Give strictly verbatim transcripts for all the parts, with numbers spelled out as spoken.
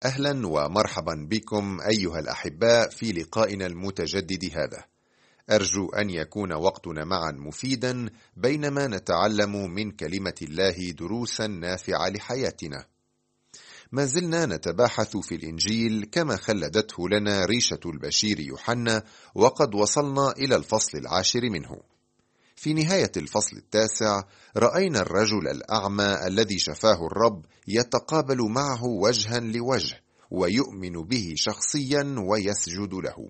أهلا ومرحبا بكم أيها الأحباء في لقائنا المتجدد هذا. أرجو أن يكون وقتنا معا مفيدا بينما نتعلم من كلمة الله دروسا نافعة لحياتنا. ما زلنا نتباحث في الإنجيل كما خلدته لنا ريشة البشير يوحنا، وقد وصلنا إلى الفصل العاشر منه. في نهاية الفصل التاسع رأينا الرجل الأعمى الذي شفاه الرب يتقابل معه وجها لوجه ويؤمن به شخصيا ويسجد له.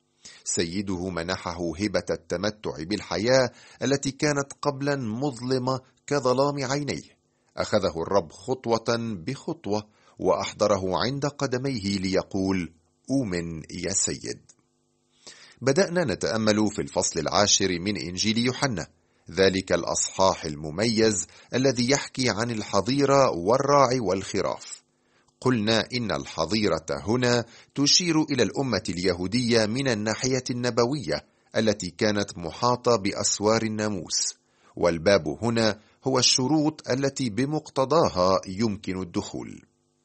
سيده منحه هبة التمتع بالحياة التي كانت قبلا مظلمة كظلام عينيه. أخذه الرب خطوة بخطوة وأحضره عند قدميه ليقول: أؤمن يا سيد. بدأنا نتأمل في الفصل العاشر من إنجيل يوحنا، ذلك الأصحاح المميز الذي يحكي عن الحظيرة والراعي والخراف. قلنا إن الحظيرة هنا تشير إلى الأمة اليهودية من الناحية النبوية التي كانت محاطة بأسوار الناموس، والباب هنا هو الشروط التي بمقتضاها يمكن الدخول.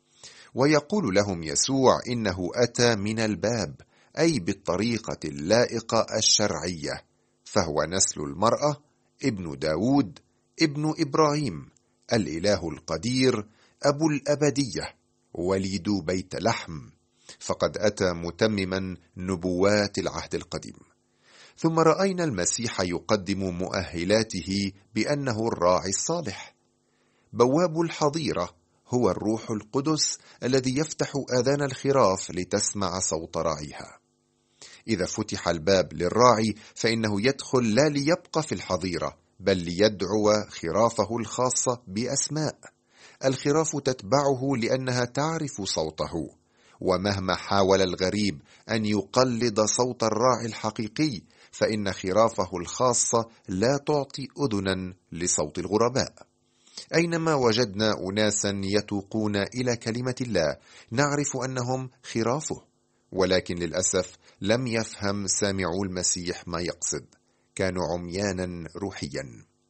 ويقول لهم يسوع إنه أتى من الباب، أي بالطريقة اللائقة الشرعية، فهو نسل المرأة، ابن داود، ابن إبراهيم، الإله القدير، أبو الأبدية، وليد بيت لحم، فقد أتى متمما نبوات العهد القديم. ثم رأينا المسيح يقدم مؤهلاته بأنه الراعي الصالح. بواب الحظيرة هو الروح القدس الذي يفتح آذان الخراف لتسمع صوت راعيها. إذا فتح الباب للراعي فإنه يدخل لا ليبقى في الحظيرة، بل ليدعو خرافه الخاصة بأسماء. الخراف تتبعه لأنها تعرف صوته، ومهما حاول الغريب أن يقلد صوت الراعي الحقيقي فإن خرافه الخاصة لا تعطي أذنا لصوت الغرباء. أينما وجدنا أناسا يتوقون إلى كلمة الله نعرف أنهم خرافه، ولكن للأسف لم يفهم سامعو المسيح ما يقصد، كانوا عميانا روحيا.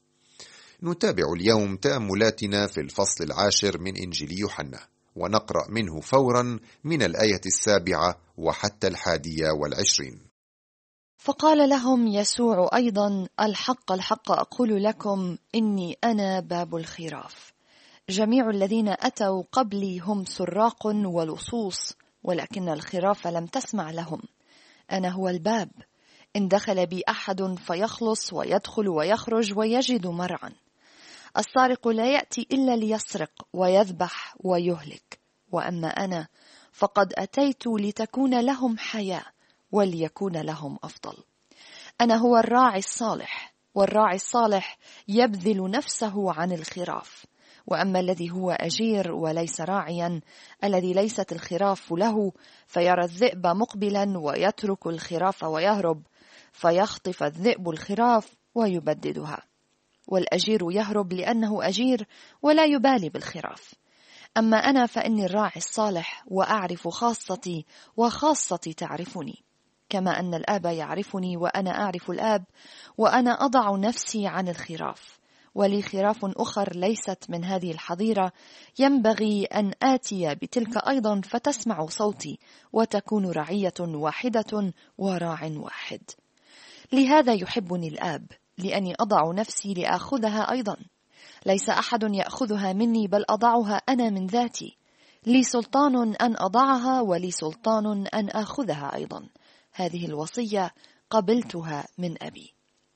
نتابع اليوم تأملاتنا في الفصل العاشر من إنجيل يوحنا، ونقرأ منه فورا من الآية السابعة وحتى الحادية والعشرين. فقال لهم يسوع أيضا: الحق الحق أقول لكم إني أنا باب الخراف. جميع الذين أتوا قبلي هم سراق ولصوص، ولكن الخراف لم تسمع لهم. أنا هو الباب، إن دخل بي أحد فيخلص ويدخل ويخرج ويجد مرعا. السارق لا يأتي إلا ليسرق ويذبح ويهلك، وأما أنا فقد أتيت لتكون لهم حياة وليكون لهم أفضل. أنا هو الراعي الصالح، والراعي الصالح يبذل نفسه عن الخراف. وأما الذي هو أجير وليس راعيا، الذي ليست الخراف له، فيرى الذئب مقبلا ويترك الخراف ويهرب، فيخطف الذئب الخراف ويبددها. والأجير يهرب لأنه أجير ولا يبالي بالخراف. أما أنا فإني الراعي الصالح، وأعرف خاصتي وخاصتي تعرفني، كما أن الآب يعرفني وأنا أعرف الآب، وأنا أضع نفسي عن الخراف. ولي خراف أخر ليست من هذه الحظيرة، ينبغي أن آتي بتلك أيضا فتسمع صوتي، وتكون رعية واحدة وراع واحد. لهذا يحبني الآب، لأني أضع نفسي لآخذها أيضا. ليس أحد يأخذها مني، بل أضعها أنا من ذاتي. لي سلطان أن أضعها، ولي سلطان أن آخذها أيضا. هذه الوصية قبلتها من أبي.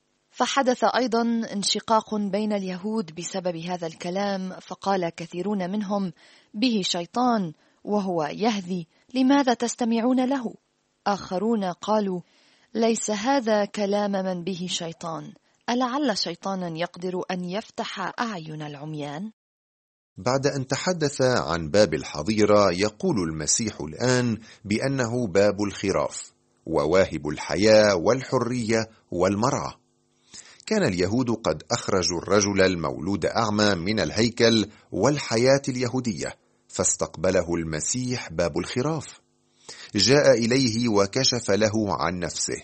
فحدث أيضا انشقاق بين اليهود بسبب هذا الكلام، فقال كثيرون منهم: به شيطان وهو يهذي، لماذا تستمعون له؟ آخرون قالوا: ليس هذا كلام من به شيطان، ألعل شيطانا يقدر أن يفتح أعين العميان؟ بعد أن تحدث عن باب الحظيرة يقول المسيح الآن بأنه باب الخراف وواهب الحياة والحرية والمرعى. كان اليهود قد أخرجوا الرجل المولود أعمى من الهيكل والحياة اليهودية، فاستقبله المسيح باب الخراف. جاء إليه وكشف له عن نفسه،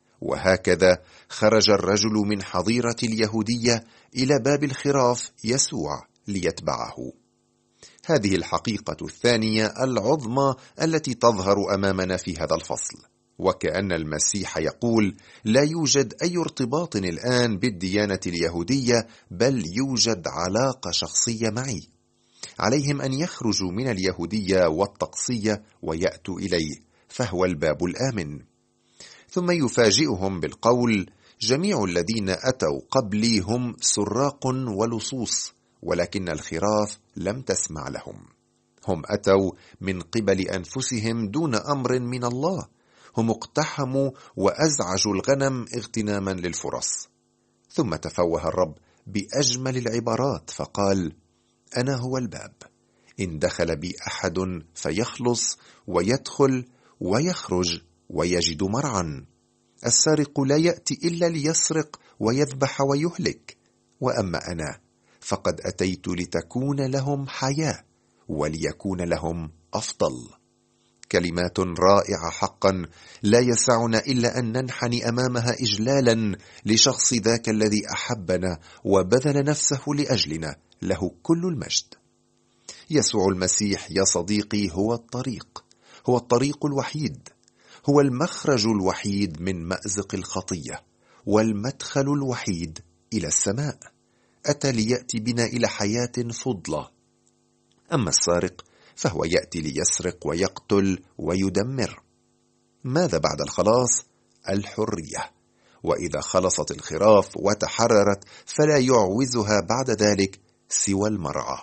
وهكذا خرج الرجل من حظيرة اليهودية إلى باب الخراف يسوع ليتبعه. هذه الحقيقة الثانية العظمى التي تظهر أمامنا في هذا الفصل، وكأن المسيح يقول: لا يوجد أي ارتباط الآن بالديانة اليهودية، بل يوجد علاقة شخصية معي. عليهم أن يخرجوا من اليهودية والتقصية ويأتوا إليه، فهو الباب الآمن. ثم يفاجئهم بالقول: جميع الذين أتوا قبلي هم سراق ولصوص، ولكن الخراف لم تسمع لهم. هم أتوا من قبل أنفسهم دون أمر من الله، هم اقتحموا وأزعجوا الغنم اغتناما للفرص. ثم تفوه الرب بأجمل العبارات فقال: أنا هو الباب، إن دخل بي أحد فيخلص ويدخل ويخرج ويجد مرعا. السارق لا يأتي إلا ليسرق ويذبح ويهلك، وأما أنا فقد أتيت لتكون لهم حياة وليكون لهم أفضل. كلمات رائعة حقا، لا يسعنا إلا أن ننحني أمامها إجلالا لشخص ذاك الذي أحبنا وبذل نفسه لأجلنا، له كل المجد. يسوع المسيح يا صديقي هو الطريق، هو الطريق الوحيد، هو المخرج الوحيد من مأزق الخطية، والمدخل الوحيد إلى السماء. أتى ليأتي بنا إلى حياة فضلة. أما السارق فهو يأتي ليسرق ويقتل ويدمر. ماذا بعد الخلاص؟ الحرية. وإذا خلصت الخراف وتحررت فلا يعوزها بعد ذلك سوى المرعى.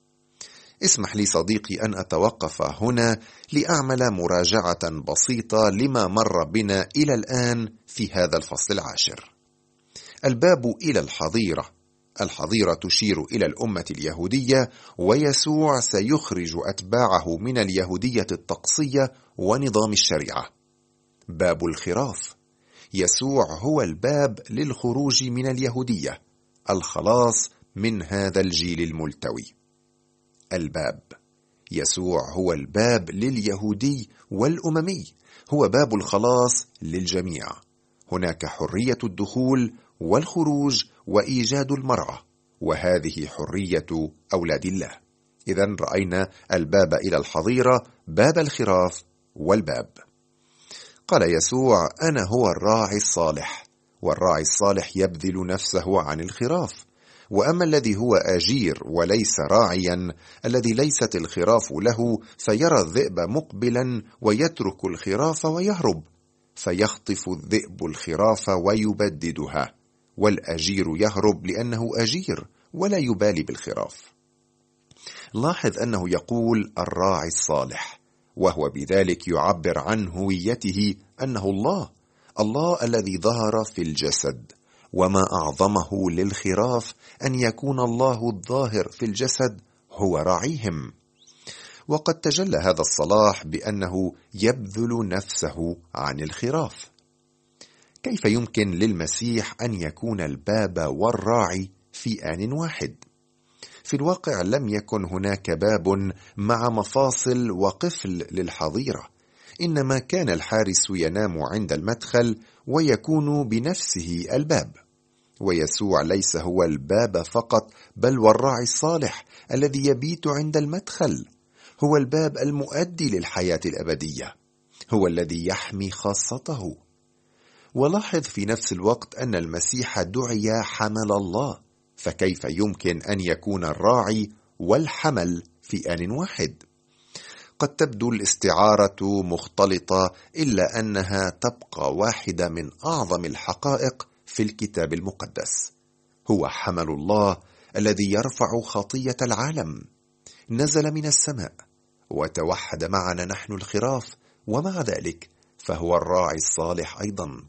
اسمح لي صديقي أن أتوقف هنا لأعمل مراجعة بسيطة لما مر بنا إلى الآن في هذا الفصل العاشر. الباب إلى الحظيرة. الحظيرة تشير إلى الأمة اليهودية، ويسوع سيخرج أتباعه من اليهودية التقصية ونظام الشريعة. باب الخراف. يسوع هو الباب للخروج من اليهودية، الخلاص من هذا الجيل الملتوي. الباب. يسوع هو الباب لليهودي والأممي، هو باب الخلاص للجميع. هناك حرية الدخول والخروج وإيجاد المرعى، وهذه حرية أولاد الله. إذن رأينا الباب إلى الحظيرة، باب الخراف والباب. قال يسوع: أنا هو الراعي الصالح، والراعي الصالح يبذل نفسه عن الخراف. وأما الذي هو أجير وليس راعيا، الذي ليست الخراف له، فيرى الذئب مقبلا ويترك الخراف ويهرب، فيخطف الذئب الخراف ويبددها، والأجير يهرب لأنه أجير ولا يبالي بالخراف. لاحظ أنه يقول الراعي الصالح، وهو بذلك يعبر عن هويته أنه الله، الله الذي ظهر في الجسد. وما أعظمه للخراف أن يكون الله الظاهر في الجسد هو راعيهم. وقد تجلى هذا الصلاح بأنه يبذل نفسه عن الخراف. كيف يمكن للمسيح أن يكون الباب والراعي في آن واحد؟ في الواقع لم يكن هناك باب مع مفاصل وقفل للحظيرة، إنما كان الحارس ينام عند المدخل ويكون بنفسه الباب. ويسوع ليس هو الباب فقط، بل والراعي الصالح الذي يبيت عند المدخل، هو الباب المؤدي للحياة الأبدية، هو الذي يحمي خاصته. ولاحظ في نفس الوقت أن المسيح دعي حمل الله، فكيف يمكن أن يكون الراعي والحمل في آن واحد؟ قد تبدو الاستعارة مختلطة، إلا أنها تبقى واحدة من أعظم الحقائق في الكتاب المقدس. هو حمل الله الذي يرفع خطية العالم، نزل من السماء وتوحد معنا نحن الخراف، ومع ذلك فهو الراعي الصالح أيضا.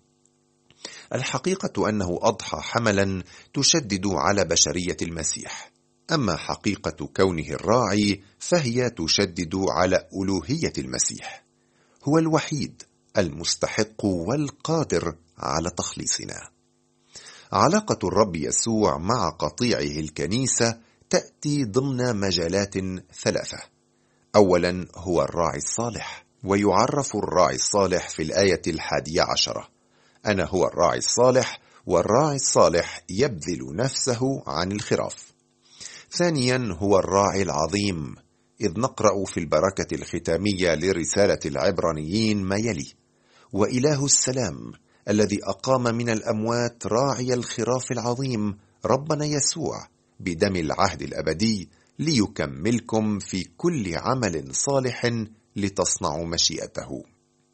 الحقيقة أنه أضحى حملا تشدد على بشرية المسيح، أما حقيقة كونه الراعي فهي تشدد على ألوهية المسيح. هو الوحيد المستحق والقادر على تخليصنا. علاقة الرب يسوع مع قطيعه الكنيسة تأتي ضمن مجالات ثلاثة. أولا هو الراعي الصالح، ويعرف الراعي الصالح في الآية الحادية عشرة: أنا هو الراعي الصالح، والراعي الصالح يبذل نفسه عن الخراف. ثانيا هو الراعي العظيم، إذ نقرأ في البركة الختامية لرسالة العبرانيين ما يلي: وإله السلام الذي أقام من الأموات راعي الخراف العظيم ربنا يسوع بدم العهد الأبدي ليكملكم في كل عمل صالح لتصنعوا مشيئته.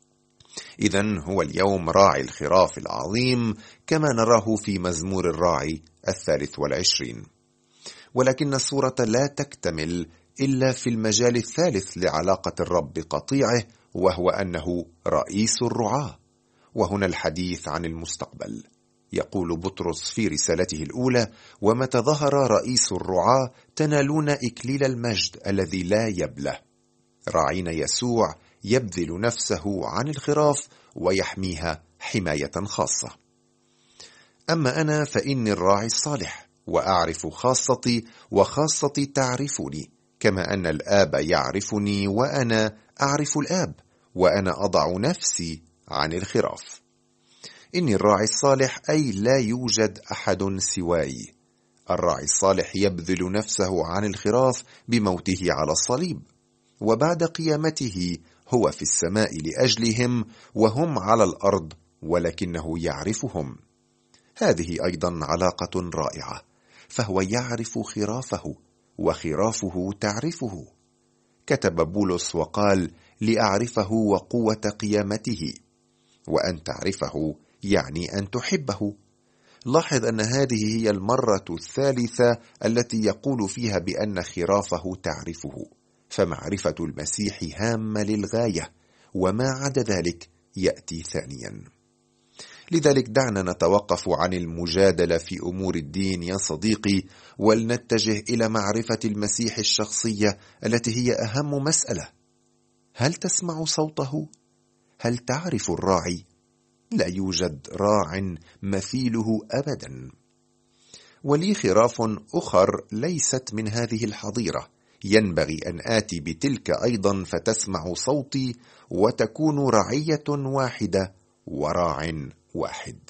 إذن هو اليوم راعي الخراف العظيم كما نراه في مزمور الراعي الثالث والعشرين. ولكن الصورة لا تكتمل إلا في المجال الثالث لعلاقة الرب بقطيعه، وهو أنه رئيس الرعاة. وهنا الحديث عن المستقبل. يقول بطرس في رسالته الأولى: ومتى ظهر رئيس الرعاة تنالون إكليل المجد الذي لا يبلى. راعينا يسوع يبذل نفسه عن الخراف ويحميها حماية خاصة. أما أنا فإني الراعي الصالح، وأعرف خاصتي وخاصتي تعرفني، كما أن الآب يعرفني وأنا أعرف الآب، وأنا أضع نفسي عن الخراف. إني الراعي الصالح، أي لا يوجد أحد سواي. الراعي الصالح يبذل نفسه عن الخراف بموته على الصليب، وبعد قيامته هو في السماء لأجلهم وهم على الأرض، ولكنه يعرفهم. هذه أيضا علاقة رائعة، فهو يعرف خرافه وخرافه تعرفه. كتب بولس وقال: لأعرفه وقوة قيامته. وأن تعرفه يعني أن تحبه. لاحظ أن هذه هي المرة الثالثة التي يقول فيها بأن خرافه تعرفه، فمعرفة المسيح هامة للغاية، وما عدا ذلك يأتي ثانيا. لذلك دعنا نتوقف عن المجادلة في أمور الدين يا صديقي، ولنتجه إلى معرفة المسيح الشخصية التي هي أهم مسألة. هل تسمع صوته؟ هل تعرف الراعي؟ لا يوجد راع مثيله أبدا. ولي خراف أخر ليست من هذه الحظيرة، ينبغي أن آتي بتلك أيضا فتسمع صوتي، وتكون رعية واحدة وراع واحد.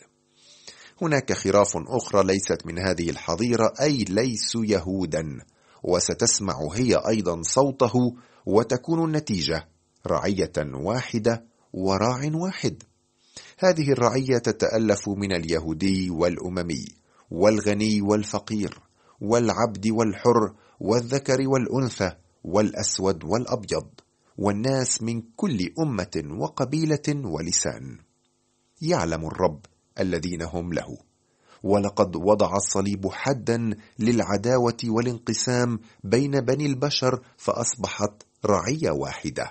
هناك خراف أخرى ليست من هذه الحظيرة، أي ليسوا يهودا، وستسمع هي أيضا صوته، وتكون النتيجة رعية واحدة وراع واحد. هذه الرعية تتألف من اليهودي والأممي، والغني والفقير، والعبد والحر، والذكر والأنثى، والأسود والأبيض، والناس من كل أمة وقبيلة ولسان. يعلم الرب الذين هم له، ولقد وضع الصليب حدا للعداوة والانقسام بين بني البشر، فأصبحت رعية واحدة.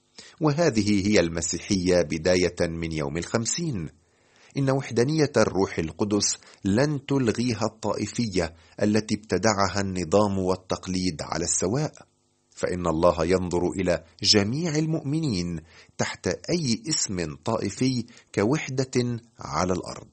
وهذه هي المسيحية بداية من يوم الخمسين. إن وحدانية الروح القدس لن تلغيها الطائفية التي ابتدعها النظام والتقليد على السواء، فإن الله ينظر إلى جميع المؤمنين تحت أي اسم طائفي كوحدة على الأرض.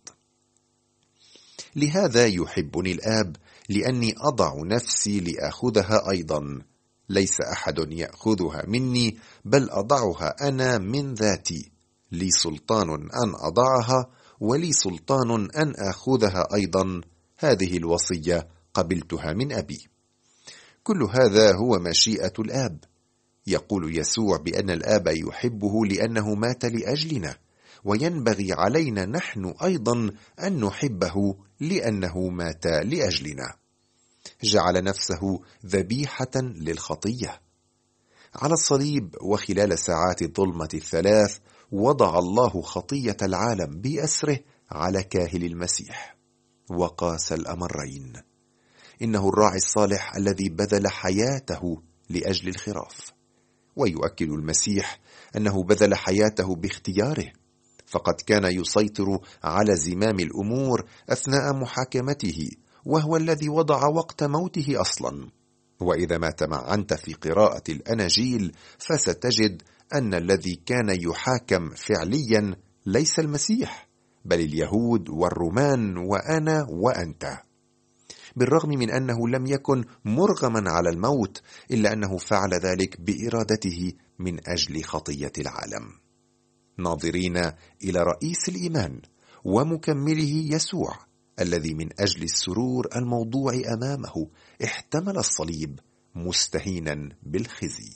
لهذا يحبني الآب، لأني أضع نفسي لأخذها أيضا. ليس أحد يأخذها مني، بل أضعها أنا من ذاتي. لي سلطان أن أضعها، ولي سلطان أن أخذها أيضا. هذه الوصية قبلتها من أبي. كل هذا هو مشيئة الآب. يقول يسوع بأن الآب يحبه لأنه مات لأجلنا، وينبغي علينا نحن أيضا أن نحبه لأنه مات لأجلنا. جعل نفسه ذبيحة للخطية. على الصليب وخلال ساعات الظلمة الثلاث وضع الله خطية العالم بأسره على كاهل المسيح، وقاس الأمرين. إنه الراعي الصالح الذي بذل حياته لأجل الخراف. ويؤكد المسيح أنه بذل حياته باختياره، فقد كان يسيطر على زمام الأمور أثناء محاكمته، وهو الذي وضع وقت موته أصلا. وإذا ما تمعنت في قراءة الأناجيل فستجد أن الذي كان يحاكم فعليا ليس المسيح، بل اليهود والرومان وأنا وأنت. بالرغم من أنه لم يكن مرغما على الموت، إلا أنه فعل ذلك بإرادته من أجل خطية العالم. ناظرين إلى رئيس الإيمان ومكمله يسوع، الذي من أجل السرور الموضوع أمامه احتمل الصليب مستهينا بالخزي.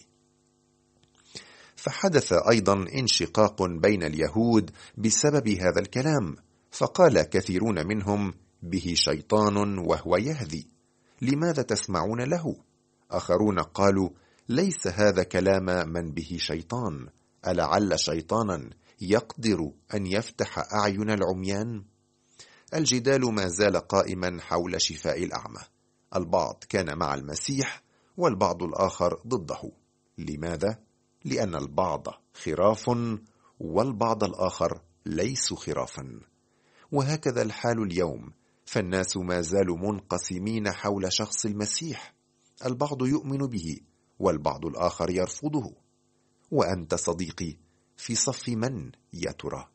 فحدث أيضا انشقاق بين اليهود بسبب هذا الكلام، فقال كثيرون منهم: به شيطان وهو يهذي، لماذا تسمعون له؟ آخرون قالوا: ليس هذا كلام من به شيطان، ألعل شيطانا يقدر أن يفتح أعين العميان؟ الجدال ما زال قائما حول شفاء الأعمى، البعض كان مع المسيح والبعض الآخر ضده. لماذا؟ لأن البعض خراف والبعض الآخر ليسوا خرافا. وهكذا الحال اليوم، فالناس ما زالوا منقسمين حول شخص المسيح، البعض يؤمن به والبعض الآخر يرفضه. وأنت صديقي في صف من يا ترى؟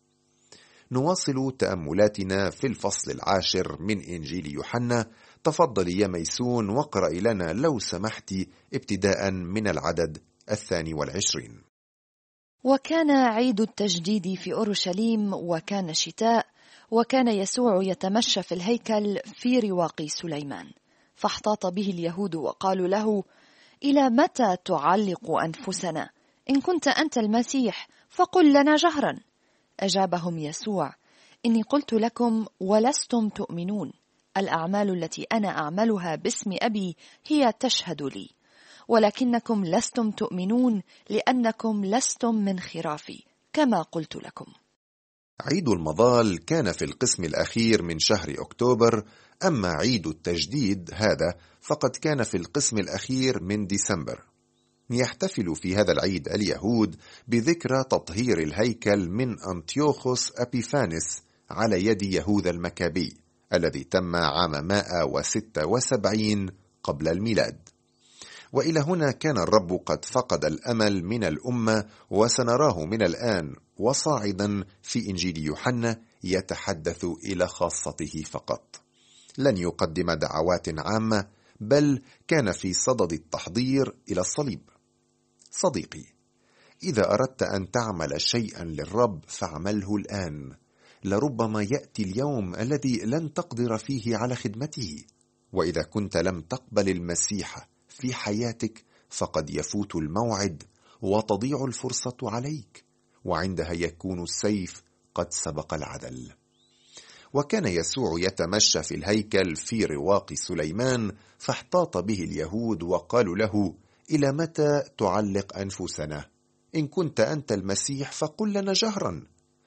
نواصل تأملاتنا في الفصل العاشر من إنجيل يوحنا. تفضل يا ميسون واقرأ لنا لو سمحت ابتداء من العدد الثاني والعشرين. وكان عيد التجديد في أورشليم، وكان شتاء، وكان يسوع يتمشى في الهيكل في رواق سليمان، فاحتاط به اليهود وقالوا له: إلى متى تعلق أنفسنا؟ إن كنت أنت المسيح فقل لنا جهرا. أجابهم يسوع: إني قلت لكم ولستم تؤمنون. الأعمال التي أنا أعملها باسم أبي هي تشهد لي، ولكنكم لستم تؤمنون لأنكم لستم من خرافي كما قلت لكم. عيد المظال كان في القسم الأخير من شهر أكتوبر، أما عيد التجديد هذا فقد كان في القسم الأخير من ديسمبر. يحتفل في هذا العيد اليهود بذكرى تطهير الهيكل من أنطيوخوس أبيفانس على يد يهوذا المكابي، الذي تم عام مئة وستة وسبعين قبل الميلاد. وإلى هنا كان الرب قد فقد الأمل من الأمة، وسنراه من الآن وصاعدا في إنجيل يوحنا يتحدث إلى خاصته فقط. لن يقدم دعوات عامة، بل كان في صدد التحضير إلى الصليب. صديقي، إذا أردت أن تعمل شيئا للرب فاعمله الآن، لربما يأتي اليوم الذي لن تقدر فيه على خدمته. وإذا كنت لم تقبل المسيح في حياتك فقد يفوت الموعد وتضيع الفرصة عليك، وعندها يكون السيف قد سبق العدل. وكان يسوع يتمشى في الهيكل في رواق سليمان، فاحتاط به اليهود وقالوا له: إلى متى تعلق أنفسنا؟ إن كنت أنت المسيح فقل لنا جهرا.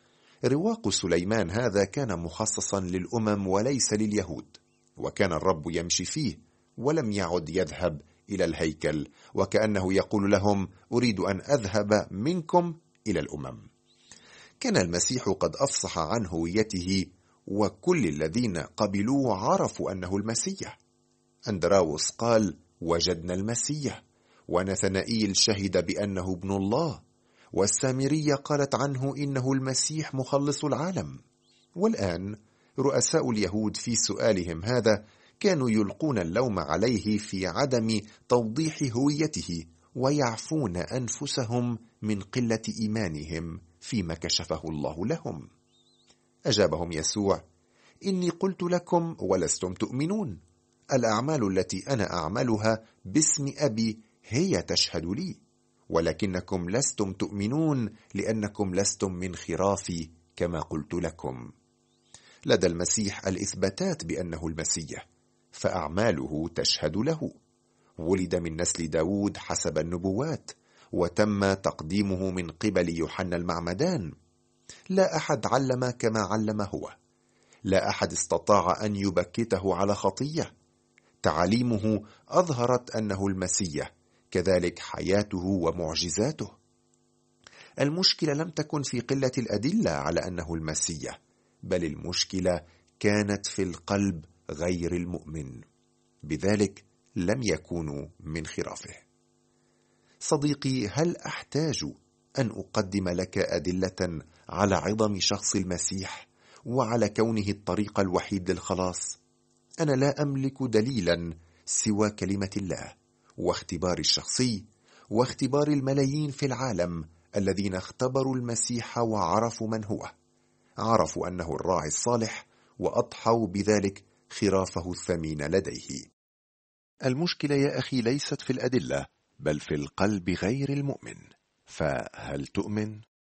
رواق سليمان هذا كان مخصصا للأمم وليس لليهود، وكان الرب يمشي فيه ولم يعد يذهب إلى الهيكل، وكأنه يقول لهم: أريد أن أذهب منكم إلى الأمم. كان المسيح قد أفصح عن هويته، وكل الذين قبلوه عرفوا أنه المسيح. أندراوس قال: وجدنا المسيح، ونثنائيل شهد بأنه ابن الله، والسامرية قالت عنه إنه المسيح مخلص العالم. والآن رؤساء اليهود في سؤالهم هذا كانوا يلقون اللوم عليه في عدم توضيح هويته، ويعفون أنفسهم من قلة إيمانهم فيما كشفه الله لهم. أجابهم يسوع: إني قلت لكم ولستم تؤمنون. الأعمال التي أنا أعملها باسم أبي هي تشهد لي، ولكنكم لستم تؤمنون لأنكم لستم من خرافي كما قلت لكم. لدى المسيح الإثباتات بأنه المسيح، فأعماله تشهد له. ولد من نسل داود حسب النبوات، وتم تقديمه من قبل يوحنا المعمدان. لا أحد علم كما علم هو، لا أحد استطاع أن يبكته على خطية. تعاليمه أظهرت أنه المسيح، كذلك حياته ومعجزاته. المشكلة لم تكن في قلة الأدلة على أنه المسيح، بل المشكلة كانت في القلب غير المؤمن، بذلك لم يكونوا من خرافه. صديقي، هل أحتاج أن أقدم لك أدلة على عظم شخص المسيح وعلى كونه الطريق الوحيد للخلاص؟ أنا لا أملك دليلا سوى كلمة الله، واختباري الشخصي، واختبار الملايين في العالم الذين اختبروا المسيح وعرفوا من هو، عرفوا أنه الراعي الصالح، وأضحوا بذلك خرافه الثمين لديه. المشكلة يا أخي ليست في الأدلة، بل في القلب غير المؤمن. فهل تؤمن؟